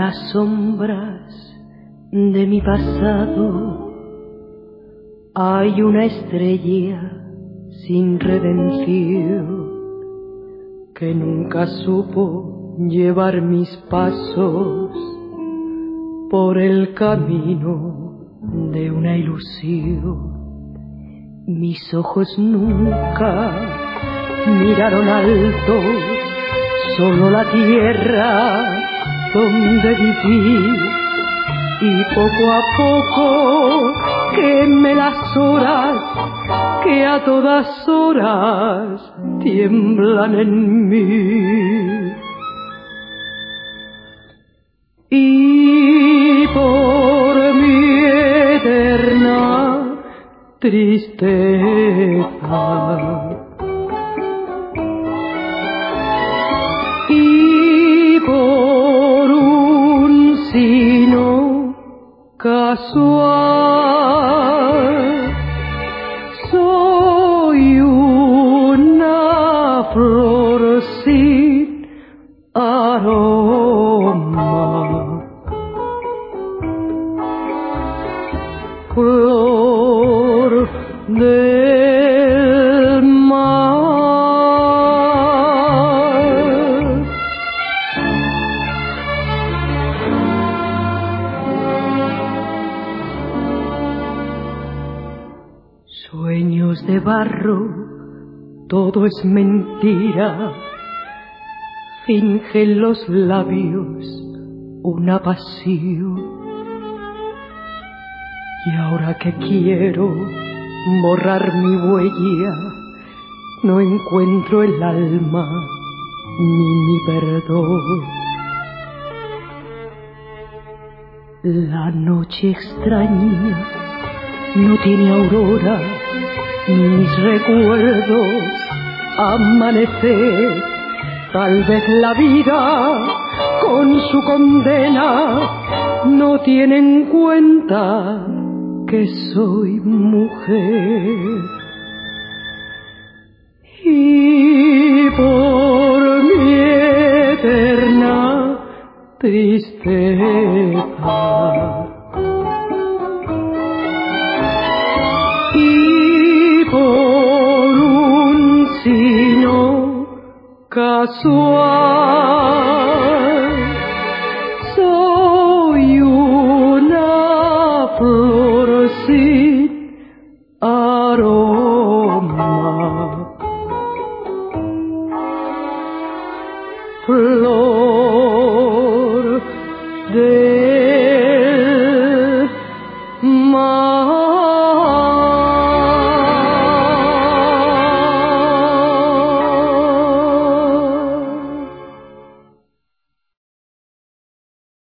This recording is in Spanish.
las sombras de mi pasado hay una estrella sin redención que nunca supo llevar mis pasos por el camino de una ilusión. Mis ojos nunca miraron alto, solo la tierra donde viví, y poco a poco quemé las horas que a todas horas tiemblan en mí. Y por mi eterna tristeza y por un sino casual soy una flor sin aroma, flor del mar. Sueños de barro, todo es mentira, fingen los labios una pasión. Y ahora que quiero borrar mi huella, no encuentro el alma ni mi perdón. La noche extraña no tiene aurora, ni mis recuerdos amanecer. Tal vez la vida con su condena no tiene en cuenta que soy mujer. Y por mi eterna tristeza y por un sino casual soy una flor sin aroma, flor de